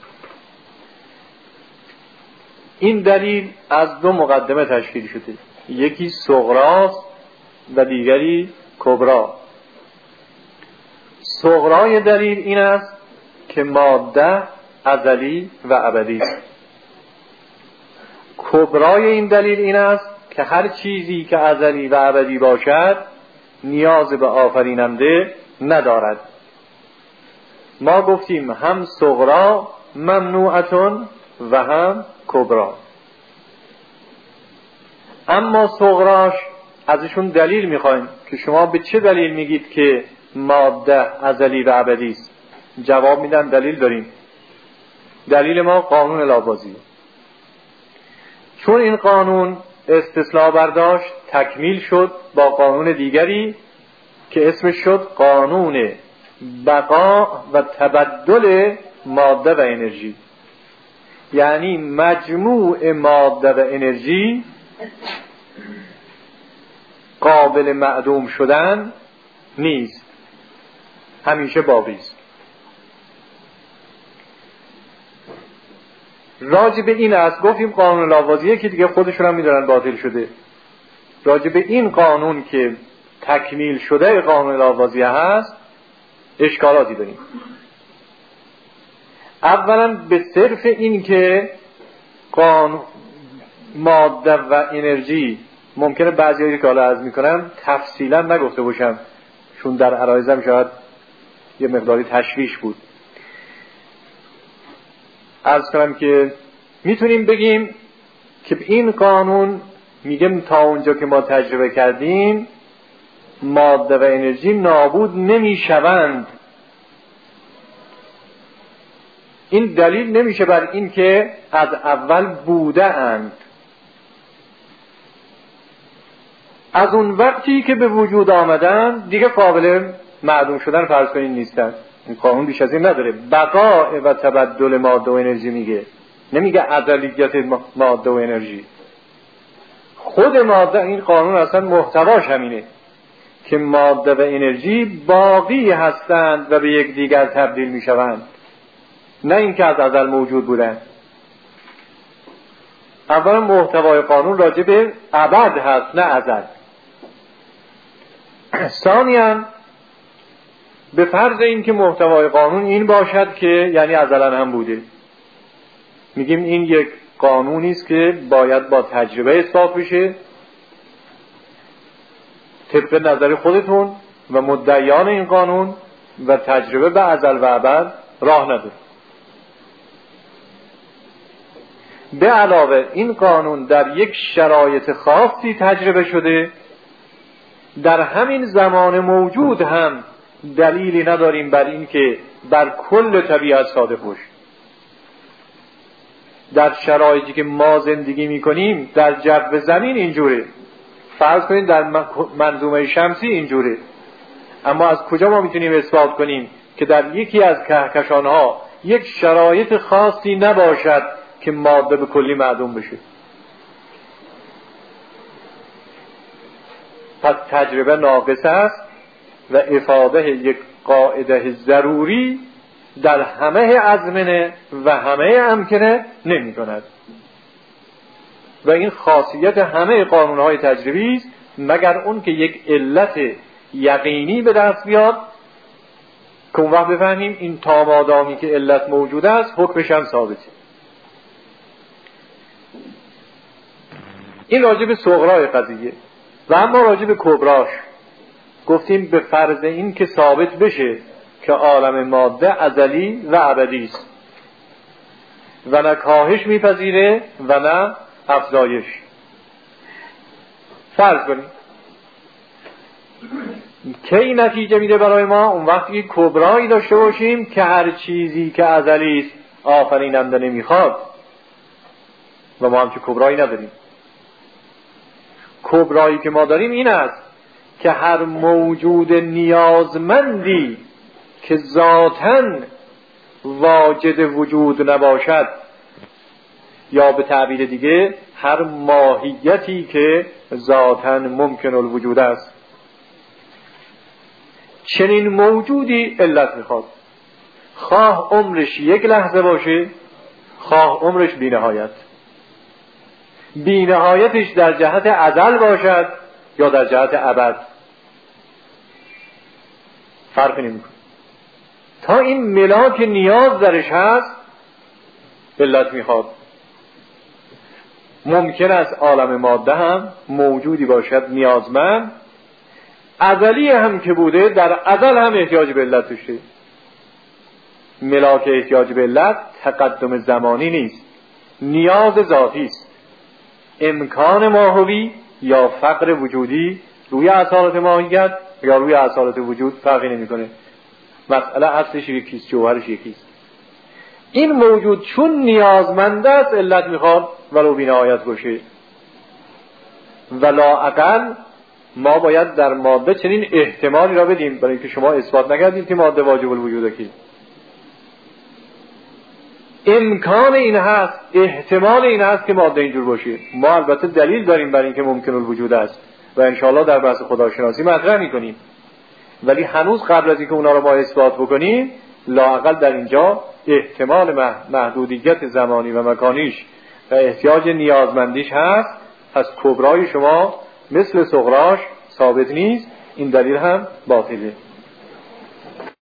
[SPEAKER 2] این دلیل از دو مقدمه تشکیل شده، یکی صغراست و دیگری کبرا. صغرای دلیل این است که ماده ازلی و ابدی است. کبرای این دلیل این است که هر چیزی که ازلی و ابدی باشد نیاز به آفریننده ندارد. ما گفتیم هم صغرا ممنوعتون و هم کبرا. اما صغراش ازشون دلیل میخوایم که شما به چه دلیل میگید که ماده ازلی و ابدی است؟ جواب میدن دلیل داریم. دلیل ما قانون لاوازیه. چون این قانون استثناء برداشت، تکمیل شد با قانون دیگری که اسمش شد قانون بقا و تبدل ماده و انرژی. یعنی مجموع ماده و انرژی قابل معدوم شدن نیست، همیشه باقی است. راجع به این است گفتیم قانون لاوازیه که دیگه خودشون هم میدونن باطل شده. راجع به این قانون که تکمیل شده قانون لاوازیه هست اشکالاتی داریم. اولا به صرف این که ماده و انرژی ممکنه بعضیایی که حالا عرض میکنم تفصیلا نگفته باشم، چون در عرایزم شاید یه مقداری تشویش بود. عرض کنم که میتونیم بگیم که این قانون میگم تا اونجا که ما تجربه کردیم ماده و انرژی نابود نمیشوند. این دلیل نمیشه بر این که از اول بوده اند. از اون وقتی که به وجود آمدن دیگه قابل معدوم شدن فرض کنین نیستن. این قانون بیش از این نداره. بقا و تبدل ماده و انرژی میگه، نمیگه ازلیت ماده و انرژی. خود ماده، این قانون اصلا محتواش همینه که ماده و انرژی باقی هستند و به یک دیگر تبدیل میشوند، نه اینکه از ازل موجود بودن. اولا محتوای قانون راجع به ابد هست نه ازل. ثانیاً به فرض این که محتوای قانون این باشد که یعنی ازلا هم بوده، میگیم این یک قانونی است که باید با تجربه اثبات بشه طبق نظر خودتون و مدعیان این قانون، و تجربه به ازل و ابد راه نداره. به علاوه این قانون در یک شرایط خاصی تجربه شده، در همین زمان موجود هم دلیلی نداریم بر این که بر کل طبیعت صادق باشه. در شرایطی که ما زندگی میکنیم در جو زمین اینجوره، فرض کنید در منظومه شمسی اینجوره، اما از کجا ما میتونیم اثبات کنیم که در یکی از کهکشانها یک شرایط خاصی نباشد که ماده به کلی معدوم بشه؟ پس تجربه ناقص است و افاده یک قاعده ضروری در همه ازمنه و همه امکنه نمی کند و این خاصیت همه قانونهای تجربی است، مگر اون که یک علت یقینی به دست بیاد که اون وقت بفهمیم این تا مادامی که علت موجود است حکمش هم ثابته. این راجع به صغرای قضیه. و اما راجع به کبراش گفتیم به فرض این که ثابت بشه که عالم ماده ازلی و ابدی است و نه کاهش میپذیره و نه افزایش. فرض کنیم که این نتیجه میده برای ما اون وقتی که کبرایی داشته باشیم که هر چیزی که ازلی است آفریننده نمیخواد و ما هم که کبرایی نداریم. کبرایی که ما داریم این است که هر موجود نیازمندی که ذاتاً واجد وجود نباشد، یا به تعبیر دیگه هر ماهیتی که ذاتاً ممکن الوجود است، چنین موجودی علت میخواد، خواه عمرش یک لحظه باشه خواه عمرش بی‌نهایت، بی‌نهایتش در جهت ازل باشد یا در جهت ابد، فرق نمیکنه. تا این ملاک نیاز درش هست علت میخواد. ممکن است عالم ماده هم موجودی باشد نیازمند، ازلی هم که بوده در ازل هم احتیاج به علت داشته. ملاک احتیاج به علت تقدم زمانی نیست، نیاز ذاتی است. امکان ماهوی یا فقر وجودی روی اصالت ماهیت یا روی اصالت وجود فرقی نمیکنه. مسئله اصلش یکیست، جوهرش یکیست. این موجود چون نیازمند است علت میخواد ولو بی‌نهایت باشه. ولا اقل ما باید در ماده چنین احتمالی را بدیم، برای اینکه شما اثبات نکردید که ماده واجب الوجوده. که امکان این هست، احتمال این هست که ماده اینجور باشه. ما البته دلیل داریم برای اینکه ممکن الوجود است و انشاءالله در بحث خداشناسی مطرح میکنیم، ولی هنوز قبل از اینکه اونا رو ما اثبات بکنیم لااقل در اینجا احتمال محدودیت زمانی و مکانیش و احتیاج نیازمندیش هست. پس کبرای شما مثل صغراش ثابت نیست، این دلیل هم باطله.